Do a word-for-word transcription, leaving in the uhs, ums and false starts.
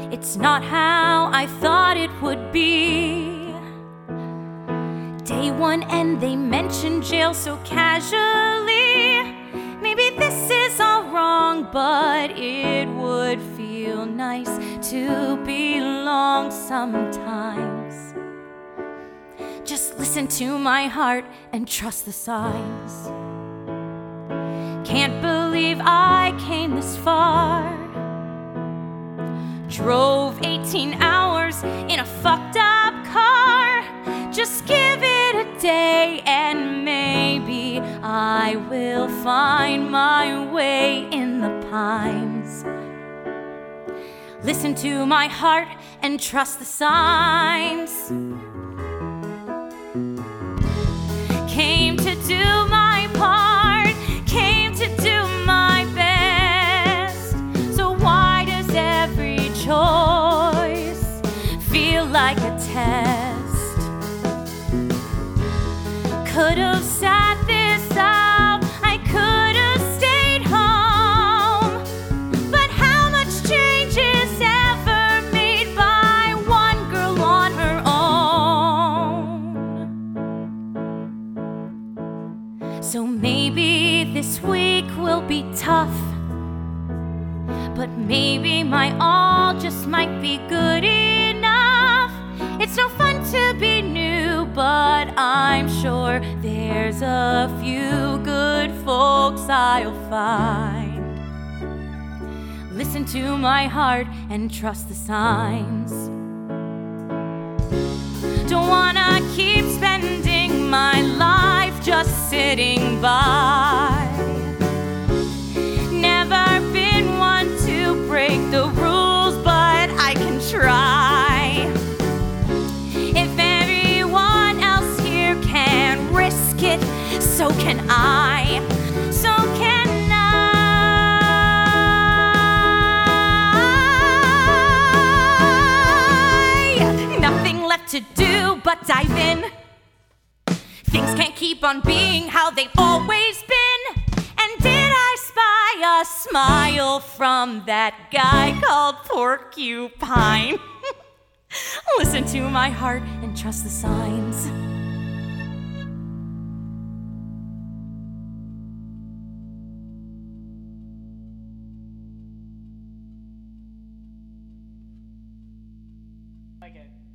It's not how I thought it would be. Day one and they mention jail so casually. Maybe this is all wrong, but it would feel nice to belong sometimes. Just listen to my heart and trust the signs. Can't believe I came this far. Drove eighteen hours in a fucked up car. Just give it a day and maybe I will find my way in the pines. Listen to my heart and trust the signs. Came to do my part, came to do my best. So why does every choice feel like a test? Could have sat this out, I could have stayed home. But how much change is ever made by one girl on her own? So maybe this week will be tough, but maybe my all just might be good enough. It's no fun to be new, but I'm sure there's a few good folks I'll find. Listen to my heart and trust the signs. Don't wanna keep spending my life just sitting by. Never been one to break the rules, but I can try. If everyone else here can risk it, so can I. So can I. Nothing left to do but dive in. Things can't keep on being how they've always been. And did I spy a smile from that guy called Porcupine? Listen to my heart and trust the signs. Like it.